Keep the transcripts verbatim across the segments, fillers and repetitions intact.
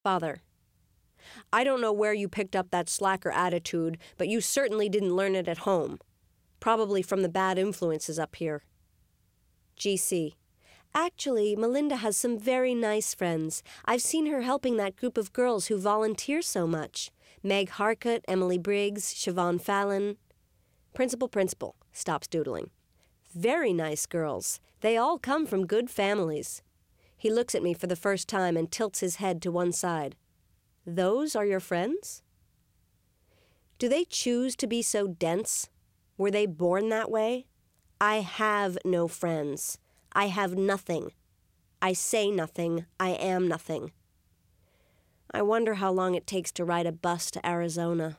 Father: I don't know where you picked up that slacker attitude, but you certainly didn't learn it at home. Probably from the bad influences up here. G C: Actually, Melinda has some very nice friends. I've seen her helping that group of girls who volunteer so much. Meg Harcourt, Emily Briggs, Siobhan Fallon. Principal Principal stops doodling. Very nice girls. They all come from good families. He looks at me for the first time and tilts his head to one side. Those are your friends? Do they choose to be so dense? Were they born that way? I have no friends. I have nothing. I say nothing. I am nothing. I wonder how long it takes to ride a bus to Arizona.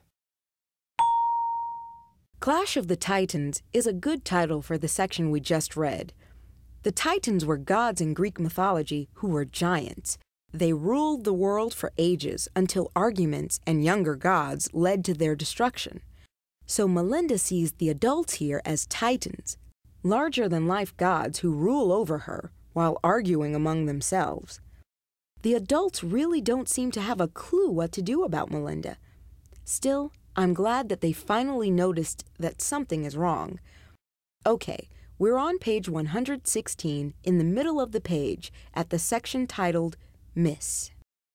Clash of the Titans is a good title for the section we just read. The Titans were gods in Greek mythology who were giants. They ruled the world for ages until arguments and younger gods led to their destruction. So Melinda sees the adults here as Titans, larger-than-life gods who rule over her while arguing among themselves. The adults really don't seem to have a clue what to do about Melinda. Still, I'm glad that they finally noticed that something is wrong. Okay, we're on page one hundred sixteen, in the middle of the page, at the section titled Miss.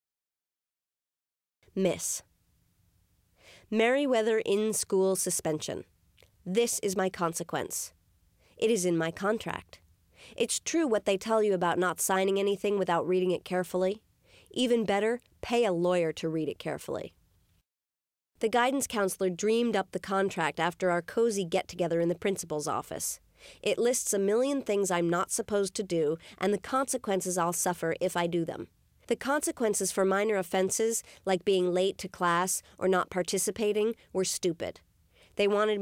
Miss. Merriweather in-school suspension. This is my consequence. It is in my contract. It's true what they tell you about not signing anything without reading it carefully. Even better, pay a lawyer to read it carefully. The guidance counselor dreamed up the contract after our cozy get-together in the principal's office. It lists a million things I'm not supposed to do and the consequences I'll suffer if I do them. The consequences for minor offenses, like being late to class or not participating, were stupid. They wanted